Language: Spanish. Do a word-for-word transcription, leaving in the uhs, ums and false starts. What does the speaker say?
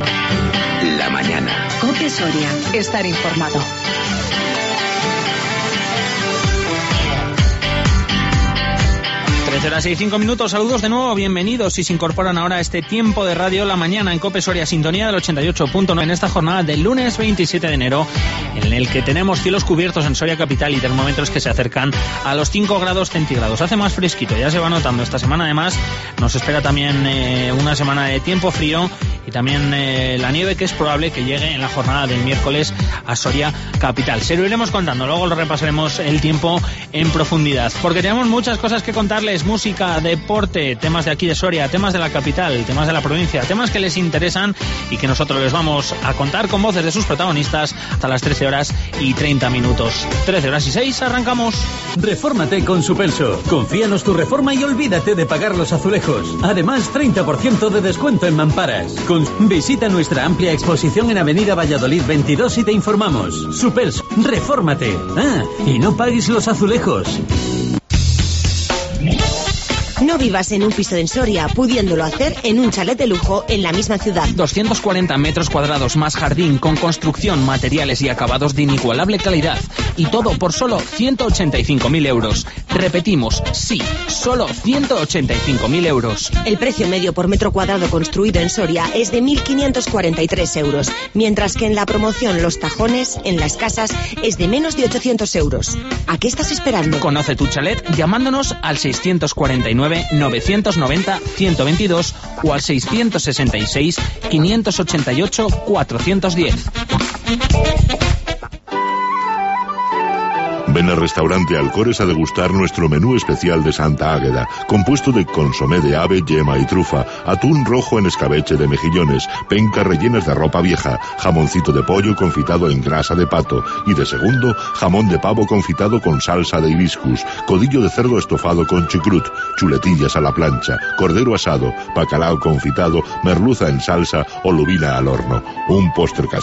La mañana. COPE Soria. Estar informado. trece horas y cinco minutos, saludos de nuevo, bienvenidos si se incorporan ahora a este tiempo de radio La Mañana en COPE Soria, sintonía del ochenta y ocho punto nueve en esta jornada del lunes veintisiete de enero, en el que tenemos cielos cubiertos en Soria capital y termómetros que se acercan a los cinco grados centígrados. Hace más fresquito, ya se va notando. Esta semana además nos espera también eh, una semana de tiempo frío y también eh, la nieve, que es probable que llegue en la jornada del miércoles a Soria capital. Se lo iremos contando, luego lo repasaremos el tiempo en profundidad, porque tenemos muchas cosas que contarles: música, deporte, temas de aquí de Soria, temas de la capital, temas de la provincia, temas que les interesan y que nosotros les vamos a contar con voces de sus protagonistas hasta las trece horas y treinta minutos. trece horas y seis, arrancamos. Refórmate con Superso. Confíanos tu reforma y olvídate de pagar los azulejos. Además, treinta por ciento de descuento en mamparas. Con... Visita nuestra amplia exposición en Avenida Valladolid veintidós y te informamos. Superso, refórmate. Ah, y no pagues los azulejos. No vivas en un piso en Soria, pudiéndolo hacer en un chalet de lujo en la misma ciudad. doscientos cuarenta metros cuadrados más jardín, con construcción, materiales y acabados de inigualable calidad. Y todo por solo ciento ochenta y cinco mil euros. Repetimos, sí, solo ciento ochenta y cinco mil euros. El precio medio por metro cuadrado construido en Soria es de mil quinientos cuarenta y tres euros, mientras que en la promoción Los Tajones, en Las Casas, es de menos de ochocientos euros. ¿A qué estás esperando? Conoce tu chalet llamándonos al seiscientos cuarenta y nueve novecientos noventa ciento veintidós o al seiscientos sesenta y seis quinientos ochenta y ocho cuatrocientos diez. Ven al restaurante Alcores a degustar nuestro menú especial de Santa Águeda, compuesto de consomé de ave, yema y trufa, atún rojo en escabeche de mejillones, pencas rellenas de ropa vieja, jamoncito de pollo confitado en grasa de pato y, de segundo, jamón de pavo confitado con salsa de hibiscus, codillo de cerdo estofado con chucrut, chuletillas a la plancha, cordero asado, bacalao confitado, merluza en salsa o lubina al horno. Un postre casero